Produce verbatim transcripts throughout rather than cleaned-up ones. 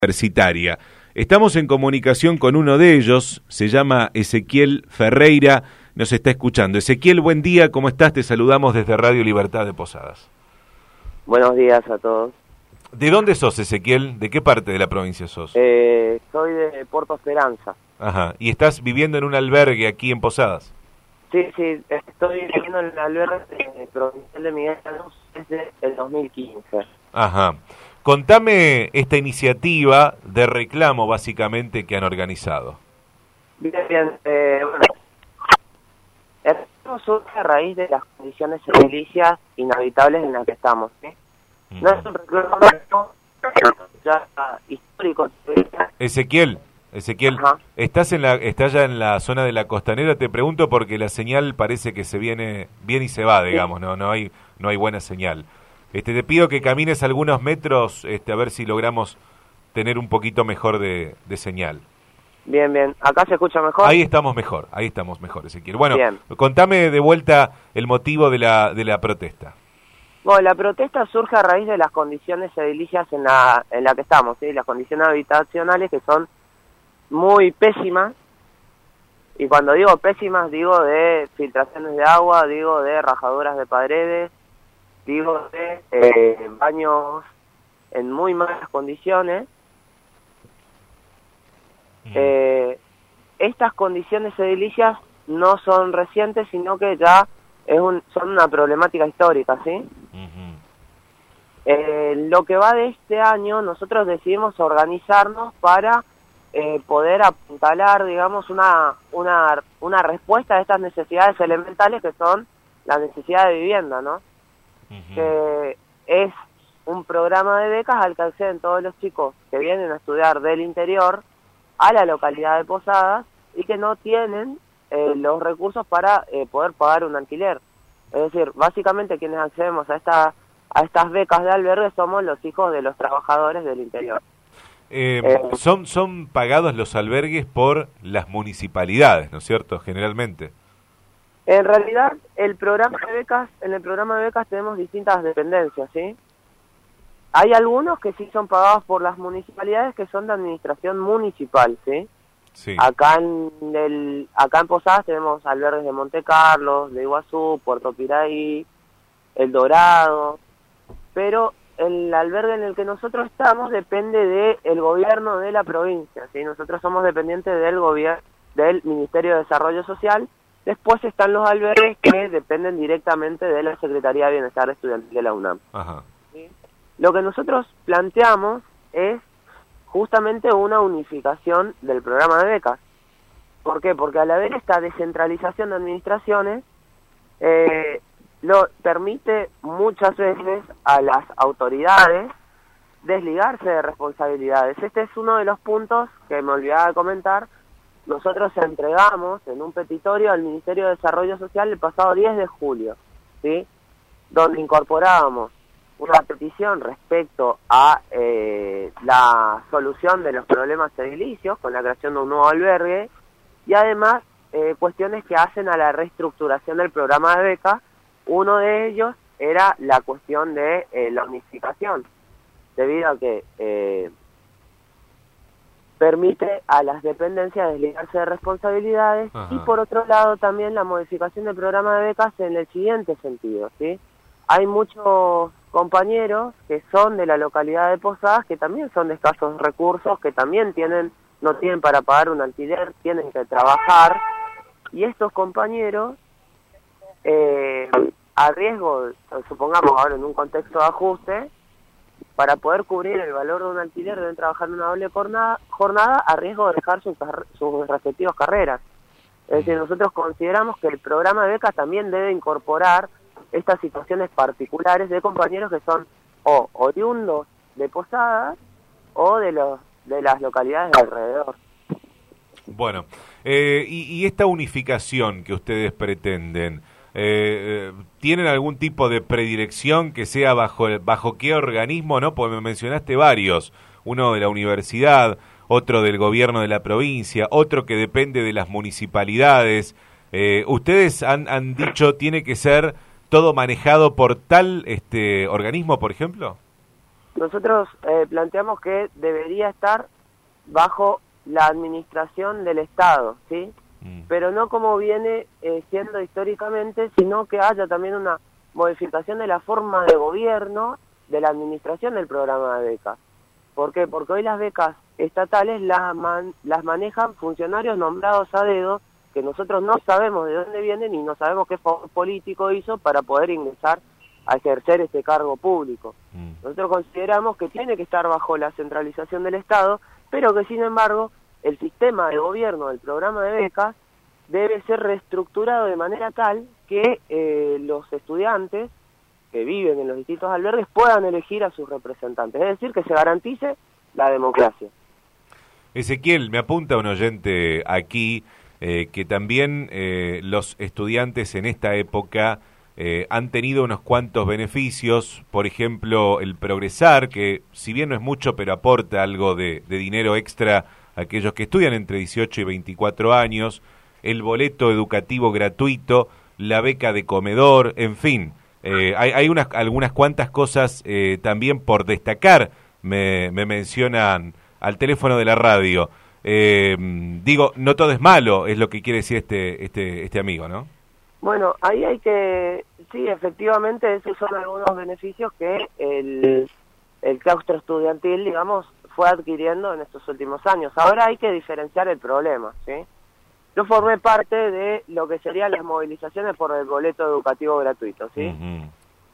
Universitaria. Estamos en comunicación con uno de ellos, se llama Ezequiel Ferreira, nos está escuchando. Ezequiel, buen día, ¿cómo estás? Te saludamos desde Radio Libertad de Posadas. Buenos días a todos. ¿De dónde sos, Ezequiel? ¿De qué parte de la provincia sos? Eh, soy de Puerto Esperanza. Ajá, ¿y estás viviendo en un albergue aquí en Posadas? Sí, sí, estoy viviendo en el albergue provincial de Miguel Lanús desde el dos mil quince. Ajá. Contame esta iniciativa de reclamo, básicamente, que han organizado. Bien, bien. Eh, bueno, el reclamo surge a raíz de las condiciones edilicias inhabitables en las que estamos, ¿sí? Mm. No es un reclamo ya histórico. Ezequiel, Ezequiel, Ajá. ¿estás en la, estás ya en la zona de la costanera? Te pregunto porque la señal parece que se viene, viene y se va, digamos, Sí. no, no hay, no hay buena señal. Este, te pido que camines algunos metros, este, a ver si logramos tener un poquito mejor de, de señal. Bien, bien. ¿Acá se escucha mejor? Ahí estamos mejor, ahí estamos mejor, Ezequiel. Bueno, Bien. Contame de vuelta el motivo de la, de la protesta. Bueno, la protesta surge a raíz de las condiciones edilicias en la, en la que estamos, ¿sí? Las condiciones habitacionales que son muy pésimas. Y cuando digo pésimas, digo de filtraciones de agua, digo de rajaduras de paredes, digo de eh, baños en muy malas condiciones. Mm. Eh, estas condiciones edilicias no son recientes, sino que ya es un, son una problemática histórica, ¿sí? Uh-huh. Eh, lo que va de este año, nosotros decidimos organizarnos para eh, poder apuntalar, digamos, una, una, una respuesta a estas necesidades elementales que son la necesidad de vivienda, ¿no? Uh-huh. Que es un programa de becas al que acceden todos los chicos que vienen a estudiar del interior a la localidad de Posadas y que no tienen eh, los recursos para eh, poder pagar un alquiler. Es decir, básicamente quienes accedemos a esta a estas becas de albergue somos los hijos de los trabajadores del interior. Eh, Eh, son, son pagados los albergues por las municipalidades, ¿no es cierto? Generalmente. En realidad, el programa de becas, en el programa de becas tenemos distintas dependencias, ¿sí? Hay algunos que sí son pagados por las municipalidades que son de administración municipal, ¿sí? Sí. Acá en el, acá en Posadas tenemos albergues de Monte Carlos, de Iguazú, Puerto Piraí, El Dorado, pero el albergue en el que nosotros estamos depende del gobierno de la provincia, ¿sí? Nosotros somos dependientes del gobierno, del Ministerio de Desarrollo Social. Después están los albergues que dependen directamente de la Secretaría de Bienestar Estudiantil de la UNAM. Ajá. ¿Sí? Lo que nosotros planteamos es justamente una unificación del programa de becas. ¿Por qué? Porque al haber esta descentralización de administraciones, eh, lo permite muchas veces a las autoridades desligarse de responsabilidades. Este es uno de los puntos que me olvidaba de comentar. Nosotros entregamos en un petitorio al Ministerio de Desarrollo Social el pasado diez de julio, ¿sí? Donde incorporábamos una petición respecto a eh, la solución de los problemas edilicios con la creación de un nuevo albergue y además eh, cuestiones que hacen a la reestructuración del programa de beca. Uno de ellos era la cuestión de eh, la unificación, debido a que eh, permite a las dependencias desligarse de responsabilidades. Ajá. Y por otro lado también la modificación del programa de becas en el siguiente sentido, ¿sí? Hay muchos compañeros que son de la localidad de Posadas que también son de escasos recursos, que también tienen no tienen para pagar un alquiler, tienen que trabajar, y estos compañeros eh, a riesgo, supongamos ahora en un contexto de ajuste, para poder cubrir el valor de un alquiler deben trabajar en una doble jornada, jornada a riesgo de dejar sus, sus respectivas carreras. Es decir, nosotros consideramos que el programa de becas también debe incorporar estas situaciones particulares de compañeros que son o oriundos de Posadas o de los de las localidades de alrededor. Bueno, eh, y, y esta unificación que ustedes pretenden, eh, ¿tienen algún tipo de predilección que sea bajo bajo qué organismo? ¿No? Porque me mencionaste varios, uno de la universidad, otro del gobierno de la provincia, otro que depende de las municipalidades. Eh, ¿Ustedes han, han dicho tiene que ser todo manejado por tal este organismo, por ejemplo? nosotros eh, planteamos que debería estar bajo la administración del Estado, ¿sí? Mm. Pero no como viene eh, siendo históricamente, sino que haya también una modificación de la forma de gobierno de la administración del programa de becas. ¿Por qué? Porque hoy las becas estatales las, man, las manejan funcionarios nombrados a dedo, que nosotros no sabemos de dónde vienen y no sabemos qué favor político hizo para poder ingresar a ejercer este cargo público. Mm. Nosotros consideramos que tiene que estar bajo la centralización del Estado, pero que sin embargo el sistema de gobierno del programa de becas debe ser reestructurado de manera tal que eh, los estudiantes que viven en los distintos albergues puedan elegir a sus representantes, es decir, que se garantice la democracia. Ezequiel, me apunta un oyente aquí eh, que también eh, los estudiantes en esta época eh, han tenido unos cuantos beneficios, por ejemplo, el Progresar, que si bien no es mucho, pero aporta algo de, de dinero extra a aquellos que estudian entre dieciocho y veinticuatro años, el boleto educativo gratuito, la beca de comedor, en fin. Eh, hay hay unas algunas cuantas cosas eh, también por destacar, me, me mencionan al teléfono de la radio. Eh, digo, no todo es malo, es lo que quiere decir este este este amigo, ¿no? Bueno, ahí hay que, sí, efectivamente, esos son algunos beneficios que el, el claustro estudiantil, digamos, fue adquiriendo en estos últimos años. Ahora hay que diferenciar el problema, ¿sí? Yo formé parte de lo que serían las movilizaciones por el boleto educativo gratuito, ¿sí? Uh-huh.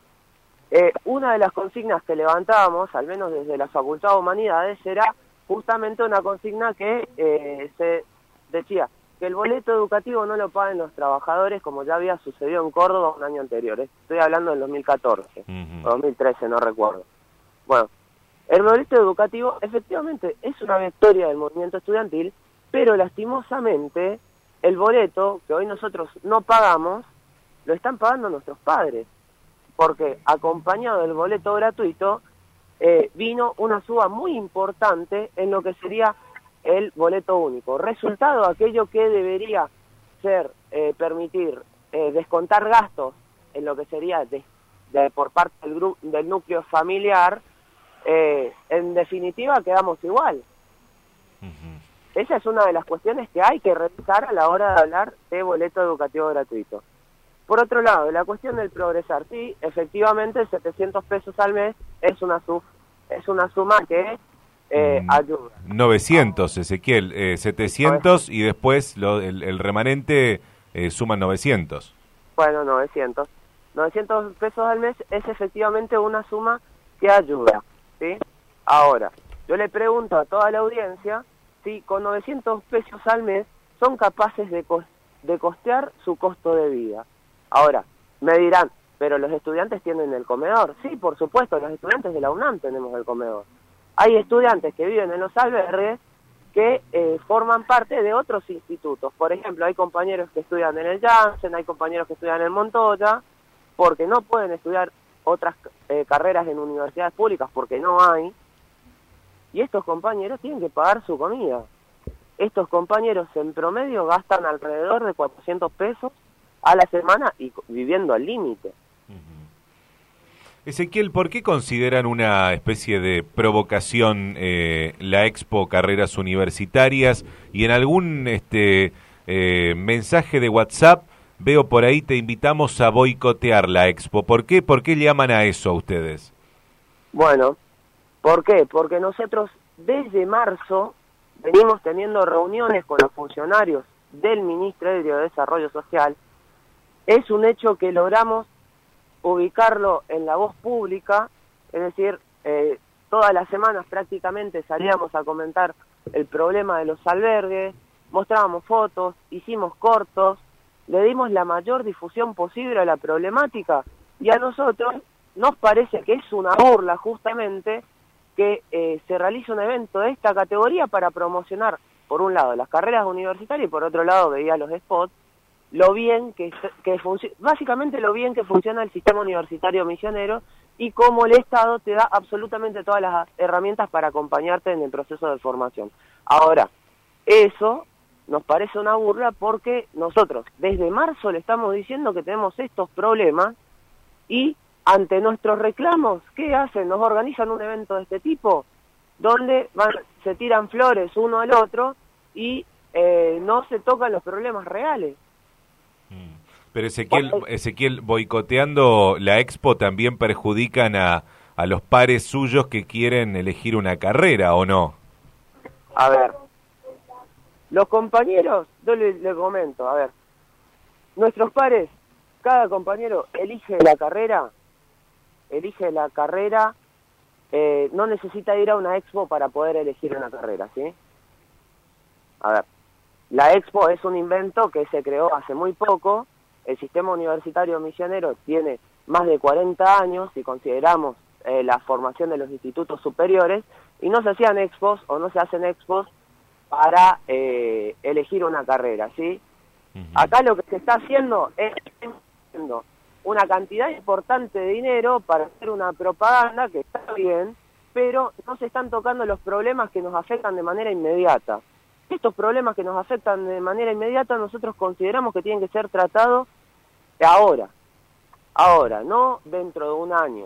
eh, una de las consignas que levantábamos, al menos desde la Facultad de Humanidades, era justamente una consigna que eh, se decía que el boleto educativo no lo paguen los trabajadores, como ya había sucedido en Córdoba un año anterior. Estoy hablando del dos mil catorce, uh-huh. o dos mil trece, no recuerdo. Bueno, el boleto educativo efectivamente es una victoria del movimiento estudiantil, pero lastimosamente el boleto que hoy nosotros no pagamos, lo están pagando nuestros padres, porque acompañado del boleto gratuito eh, vino una suba muy importante en lo que sería el boleto único. Resultado, aquello que debería ser, eh, permitir eh, descontar gastos en lo que sería de, de, por parte del, grupo, del núcleo familiar, eh, en definitiva quedamos igual. Uh-huh. Esa es una de las cuestiones que hay que revisar a la hora de hablar de boleto educativo gratuito. Por otro lado, la cuestión del Progresar, sí, efectivamente setecientos pesos al mes es una, sub, es una suma que eh, mm, ayuda. novecientos, Ezequiel, eh, setecientos y después lo, el, el remanente eh, suman novecientos. Bueno, novecientos. novecientos pesos al mes es efectivamente una suma que ayuda, ¿sí? Ahora, yo le pregunto a toda la audiencia si con novecientos pesos al mes son capaces de, co de costear su costo de vida. Ahora, me dirán, pero los estudiantes tienen el comedor. Sí, por supuesto, los estudiantes de la UNAM tenemos el comedor. Hay estudiantes que viven en los albergues que eh, forman parte de otros institutos. Por ejemplo, hay compañeros que estudian en el Janssen, hay compañeros que estudian en Montoya, porque no pueden estudiar otras eh, carreras en universidades públicas porque no hay. Y estos compañeros tienen que pagar su comida. Estos compañeros en promedio gastan alrededor de cuatrocientos pesos a la semana y viviendo al límite. Uh-huh. Ezequiel, ¿por qué consideran una especie de provocación eh, la Expo Carreras Universitarias? Y en algún este eh, mensaje de WhatsApp veo por ahí, te invitamos a boicotear la Expo. ¿Por qué? ¿Por qué llaman a eso a ustedes? Bueno, ¿por qué? Porque nosotros desde marzo venimos teniendo reuniones con los funcionarios del Ministerio de Desarrollo Social. Es un hecho que logramos ubicarlo en la voz pública, es decir, eh, todas las semanas prácticamente salíamos a comentar el problema de los albergues, mostrábamos fotos, hicimos cortos, le dimos la mayor difusión posible a la problemática y a nosotros nos parece que es una burla justamente que eh, se realice un evento de esta categoría para promocionar, por un lado, las carreras universitarias y por otro lado, veía los spots, lo bien que, que funciona, básicamente lo bien que funciona el sistema universitario misionero y cómo el Estado te da absolutamente todas las herramientas para acompañarte en el proceso de formación. Ahora, eso nos parece una burla porque nosotros desde marzo le estamos diciendo que tenemos estos problemas y ante nuestros reclamos, ¿qué hacen? Nos organizan un evento de este tipo, donde van, se tiran flores uno al otro y eh, no se tocan los problemas reales. Pero Ezequiel, Ezequiel, boicoteando la Expo también perjudican a, a los pares suyos que quieren elegir una carrera, ¿o no? A ver, los compañeros, yo les, les comento, a ver, nuestros pares, cada compañero elige la carrera, elige la carrera, eh, no necesita ir a una Expo para poder elegir una carrera, ¿sí? A ver, la Expo es un invento que se creó hace muy poco. El sistema universitario misionero tiene más de cuarenta años, si consideramos eh, la formación de los institutos superiores, y no se hacían expos o no se hacen expos para eh, elegir una carrera, ¿sí? Uh-huh. Acá lo que se está haciendo es haciendo una cantidad importante de dinero para hacer una propaganda que está bien, pero no se están tocando los problemas que nos afectan de manera inmediata. Estos problemas que nos afectan de manera inmediata nosotros consideramos que tienen que ser tratados ahora, ahora, no dentro de un año.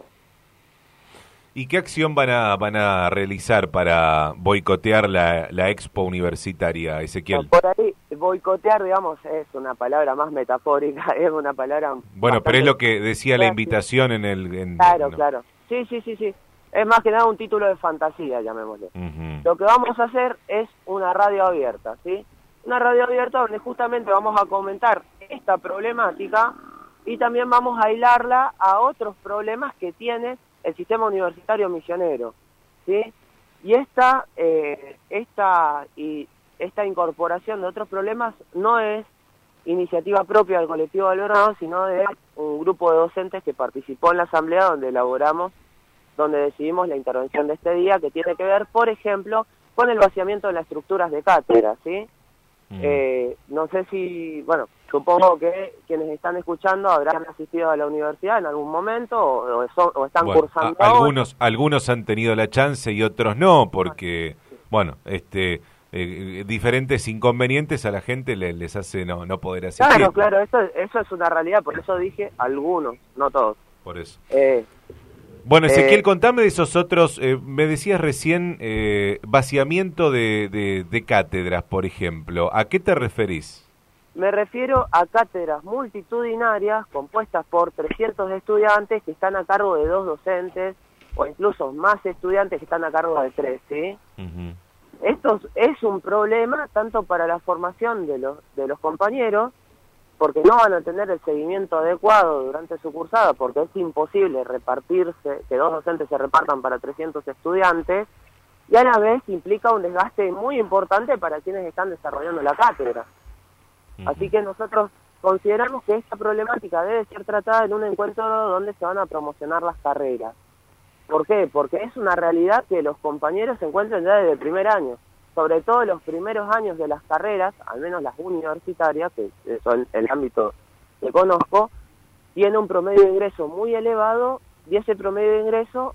¿Y qué acción van a van a realizar para boicotear la, la Expo Universitaria, Ezequiel? Por ahí, boicotear, digamos, es una palabra más metafórica, es una palabra... Bueno, pero es lo que decía la invitación en el... En, claro, no. claro. Sí, sí, sí, sí. Es más que nada un título de fantasía, llamémosle. Uh-huh. Lo que vamos a hacer es una radio abierta, ¿sí? Una radio abierta donde justamente vamos a comentar esta problemática y también vamos a hilarla a otros problemas que tiene el sistema universitario misionero, ¿sí? Y esta, eh, esta, y esta incorporación de otros problemas no es iniciativa propia del colectivo de Albergado, sino de un grupo de docentes que participó en la asamblea donde elaboramos, donde decidimos la intervención de este día, que tiene que ver, por ejemplo, con el vaciamiento de las estructuras de cátedra, ¿sí? Mm. Eh, no sé si, bueno, supongo que quienes están escuchando habrán asistido a la universidad en algún momento o, o, son, o están bueno, cursando a, algunos algunos han tenido la chance y otros no, porque, bueno, este eh, diferentes inconvenientes a la gente le, les hace no no poder asistir. Claro, claro, eso, eso es una realidad, por eso dije algunos, no todos. Por eso. Eh, Bueno, Ezequiel, eh, contame de esos otros, eh, me decías recién, eh, vaciamiento de, de, de cátedras, por ejemplo. ¿A qué te referís? Me refiero a cátedras multitudinarias compuestas por trescientos estudiantes que están a cargo de dos docentes, o incluso más estudiantes que están a cargo de tres, ¿sí? Uh-huh. Esto es un problema tanto para la formación de los, de los compañeros, porque no van a tener el seguimiento adecuado durante su cursada, porque es imposible repartirse, que dos docentes se repartan para trescientos estudiantes, y a la vez implica un desgaste muy importante para quienes están desarrollando la cátedra. Uh-huh. Así que nosotros consideramos que esta problemática debe ser tratada en un encuentro donde se van a promocionar las carreras. ¿Por qué? Porque es una realidad que los compañeros se encuentran ya desde el primer año. Sobre todo los primeros años de las carreras, al menos las universitarias, que son el ámbito que conozco, tiene un promedio de ingreso muy elevado y ese promedio de ingreso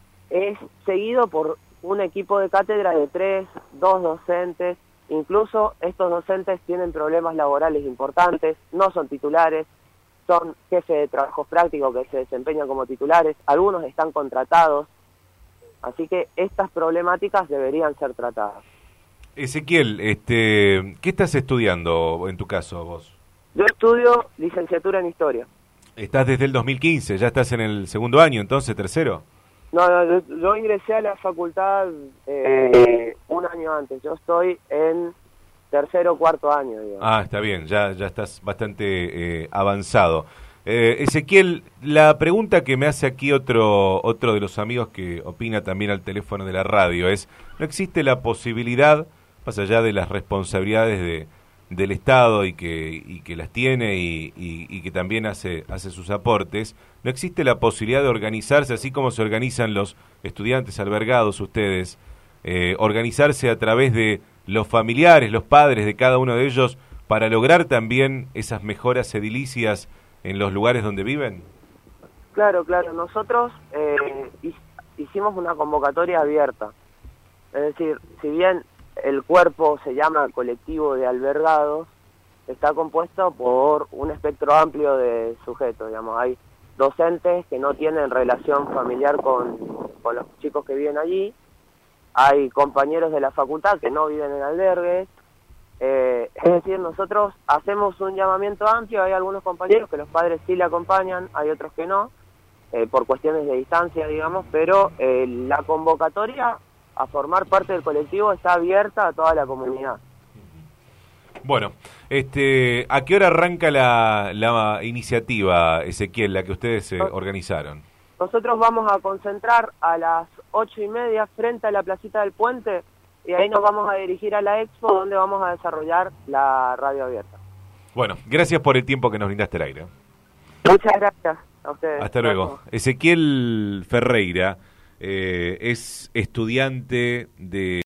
es seguido por un equipo de cátedra de tres, dos docentes, incluso estos docentes tienen problemas laborales importantes, no son titulares, son jefes de trabajo práctico que se desempeñan como titulares, algunos están contratados, así que estas problemáticas deberían ser tratadas. Ezequiel, este, ¿qué estás estudiando en tu caso vos? Yo estudio licenciatura en Historia. ¿Estás desde el dos mil quince? ¿Ya estás en el segundo año entonces, tercero? No, no yo, yo ingresé a la facultad eh, un año antes. Yo estoy en tercero o cuarto año, digamos. Ah, está bien, ya, ya estás bastante eh, avanzado. Eh, Ezequiel, la pregunta que me hace aquí otro, otro de los amigos que opina también al teléfono de la radio es, ¿no existe la posibilidad, más allá de las responsabilidades de, del Estado y que, y que las tiene y, y, y que también hace, hace sus aportes, ¿no existe la posibilidad de organizarse, así como se organizan los estudiantes albergados ustedes, eh, organizarse a través de los familiares, los padres de cada uno de ellos, para lograr también esas mejoras edilicias en los lugares donde viven? Claro, claro. Nosotros eh, hicimos una convocatoria abierta. Es decir, si bien el cuerpo se llama colectivo de albergados, está compuesto por un espectro amplio de sujetos. Digamos, hay docentes que no tienen relación familiar con, con los chicos que viven allí, hay compañeros de la facultad que no viven en albergues, eh, es decir, nosotros hacemos un llamamiento amplio, hay algunos compañeros que los padres sí le acompañan, hay otros que no, eh, por cuestiones de distancia, digamos, pero eh, la convocatoria a formar parte del colectivo está abierta a toda la comunidad. Bueno, este, ¿a qué hora arranca la, la iniciativa, Ezequiel, la que ustedes eh, organizaron? Nosotros vamos a concentrar a las ocho y media frente a la placita del puente y ahí nos vamos a dirigir a la expo donde vamos a desarrollar la radio abierta. Bueno, gracias por el tiempo que nos brindaste al aire. Muchas gracias a ustedes. Hasta luego. Ezequiel Ferreira eh, es estudiante de...